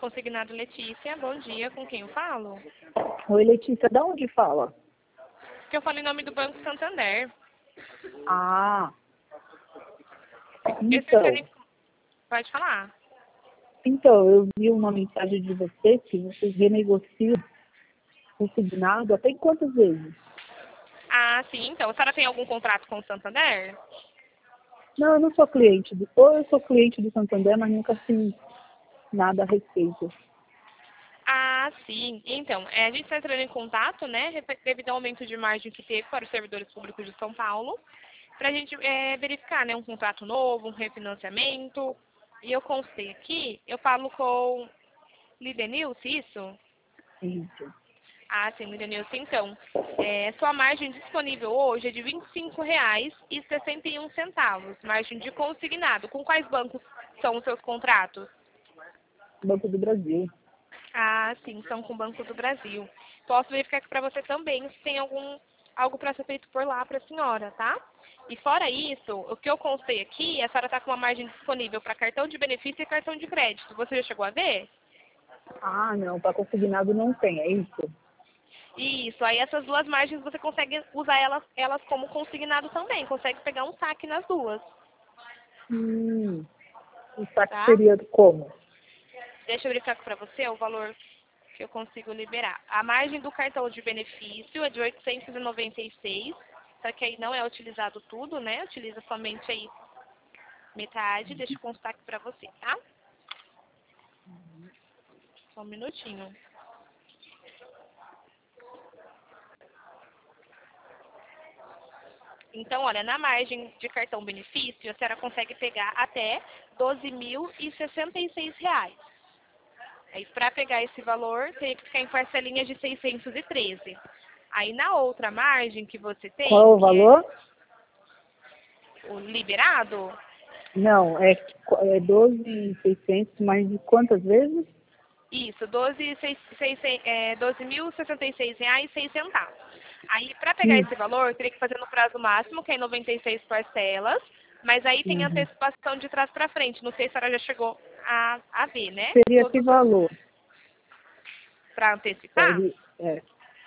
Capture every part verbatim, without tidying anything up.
Consignado Letícia, bom dia, com quem eu falo? Oi, Letícia, de onde fala? Que eu falo em nome do Banco Santander. Ah, Esse é o então, tele- Pode falar. então, eu vi uma mensagem de você que vocês renegociam consignado até em quantas vezes? Ah, sim, então. A senhora tem algum contrato com o Santander? Não, eu não sou cliente, do, ou eu sou cliente do Santander, mas nunca fiz nada a respeito. Ah, sim. Então, é, a gente está entrando em contato, né, refe- devido ao aumento de margem que teve para os servidores públicos de São Paulo, para a gente é, verificar, né, um contrato novo, um refinanciamento. E eu constei aqui, eu falo com Lidenilce, isso? Isso. Ah, sim, Lidenilce. Então, é, sua margem disponível hoje é de vinte e cinco reais e sessenta e um centavos, margem de consignado. Com quais bancos são os seus contratos? Banco do Brasil. Ah, sim, são com o Banco do Brasil. Posso verificar aqui para você também se tem algum algo para ser feito por lá para a senhora, tá? E fora isso, o que eu constei aqui, a senhora está com uma margem disponível para cartão de benefício e cartão de crédito. Você já chegou a ver? Ah, não, para consignado não tem, é isso? Isso, aí essas duas margens você consegue usar elas, elas como consignado também, consegue pegar um saque nas duas, Hum, o saque tá? seria como? Deixa eu verificar para você o valor que eu consigo liberar. A margem do cartão de benefício é de oitocentos e noventa e seis, só que aí não é utilizado tudo, né? Utiliza somente aí metade. Deixa eu constar aqui para você, tá? Só um minutinho. Então, olha, na margem de cartão benefício, a senhora consegue pegar até doze mil e sessenta e seis reais. Aí, para pegar esse valor, teria que ficar em parcelinhas de seiscentos e treze. Aí, na outra margem que você Qual é tem, o que valor? é o liberado, Não, é, é doze mil e seiscentos, mas de quantas vezes? isso, doze mil e sessenta e seis reais e seis centavos. Aí, para pegar Hum, esse valor, teria que fazer no prazo máximo, que é em noventa e seis parcelas, mas aí tem uhum. antecipação de trás para frente. Não sei se a senhora já chegou a, a ver, né? Seria Todos que os seus valor? para antecipar. Seria, é,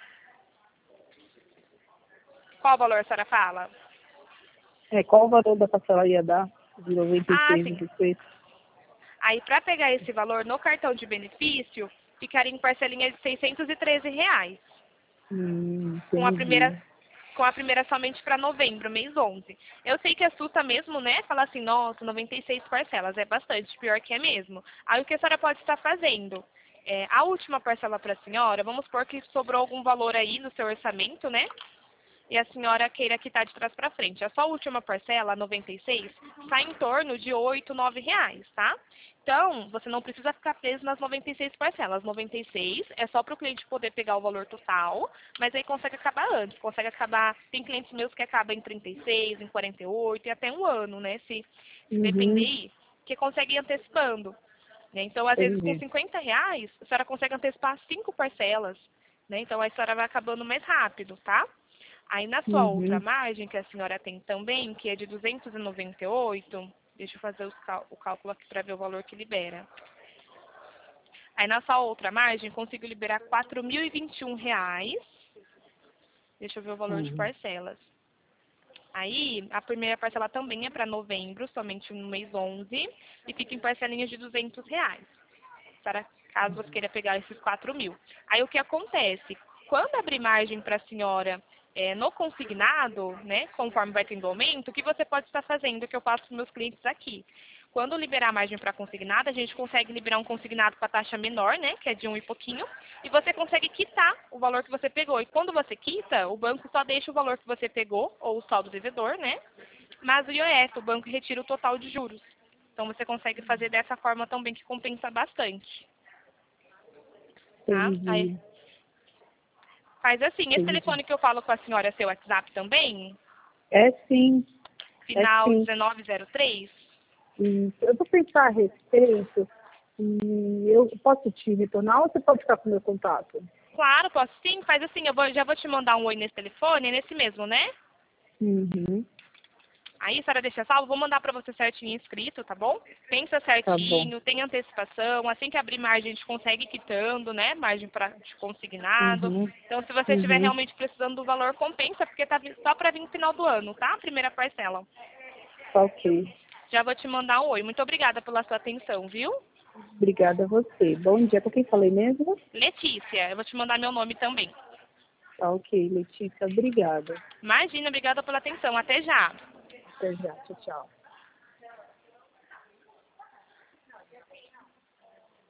Qual valor a senhora fala? é, qual o valor da parcela ia dar? De noventa e Ah, seis sim. depois? Aí, para pegar esse valor no cartão de benefício, ficaria em parcelinha de seiscentos e treze reais. Hum, Com a primeira, entendi. com a primeira somente para novembro, mês onze. Eu sei que assusta mesmo, né? Falar assim, nossa, noventa e seis parcelas, é bastante, pior que é mesmo. Aí o que a senhora pode estar fazendo? É, a última parcela para a senhora, vamos supor que sobrou algum valor aí no seu orçamento, né? E a senhora queira quitar de trás para frente. A sua última parcela, a noventa e seis, sai em torno de oito, nove reais, tá? Então, você não precisa ficar preso nas noventa e seis parcelas. noventa e seis é só para o cliente poder pegar o valor total, mas aí consegue acabar antes. Consegue acabar, tem clientes meus que acabam em trinta e seis, em quarenta e oito e até um ano, né? Se, se depender Uhum, aí, que consegue ir antecipando. Né? Então, às vezes, com entendi. cinquenta reais, a senhora consegue antecipar cinco parcelas. Né? Então, a senhora vai acabando mais rápido, tá? Aí na sua outra Uhum, margem, que a senhora tem também, que é de duzentos e noventa e oito, deixa eu fazer os cal- o cálculo aqui para ver o valor que libera. Aí na sua outra margem, consigo liberar quatro mil e vinte e um reais. Deixa eu ver o valor de uhum. parcelas. Aí, a primeira parcela também é para novembro, somente no mês onze, e fica em parcelinhas de duzentos reais, para caso você queira pegar esses quatro mil. Aí o que acontece? Quando abrir margem para a senhora é, no consignado, né, conforme vai tendo aumento, o que você pode estar fazendo, que eu faço com meus clientes aqui? Quando liberar a margem para consignado, a gente consegue liberar um consignado com a taxa menor, né, que é de um e pouquinho, e você consegue quitar o valor que você pegou. E quando você quita, o banco só deixa o valor que você pegou, ou o saldo devedor, né, mas o I O F, o banco retira o total de juros. Então você consegue fazer dessa forma também que compensa bastante. Tá? Aí, Entendi, faz assim, esse entendi. telefone que eu falo com a senhora é seu WhatsApp também? É sim, é Final sim. dezenove zero três? E eu vou pensar a respeito e eu posso te retornar ou você pode ficar com o meu contato? Claro, posso sim. Faz assim, eu vou, já vou te mandar um oi nesse telefone, é nesse mesmo, né? Uhum. Aí, a senhora deixa salvo, vou mandar para você certinho escrito, tá bom? Pensa Tá certinho, bom. tem antecipação, assim que abrir margem a gente consegue ir quitando, né? Margem para de consignado. Uhum. Então, se você estiver Uhum. realmente precisando do valor, compensa, porque tá vi- só para vir no final do ano, tá? A primeira parcela. Tá ok. Já vou te mandar um oi. Muito obrigada pela sua atenção, viu? Obrigada a você. Bom dia. Com quem falei mesmo? Letícia, eu vou te mandar meu nome também. Tá ok, Letícia. Obrigada. Imagina, obrigada pela atenção. Até já. Até já. Tchau, tchau.